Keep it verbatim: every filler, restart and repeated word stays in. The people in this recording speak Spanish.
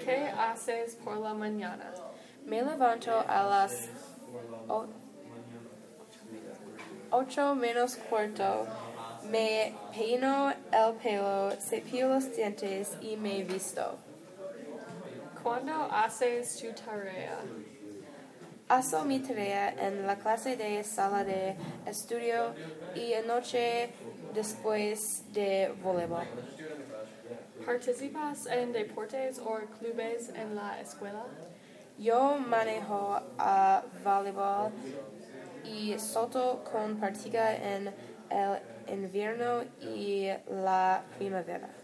¿Qué haces por la mañana? Me levanto a las o- ocho menos cuarto. Me peino el pelo, cepillo los dientes y me visto. ¿Cuándo haces tu tarea? Hago mi tarea en la clase de sala de estudio y anoche después de voleibol. ¿Participas en deportes o clubes en la escuela? Yo manejo a voleibol y salto con práctica en el invierno y la primavera.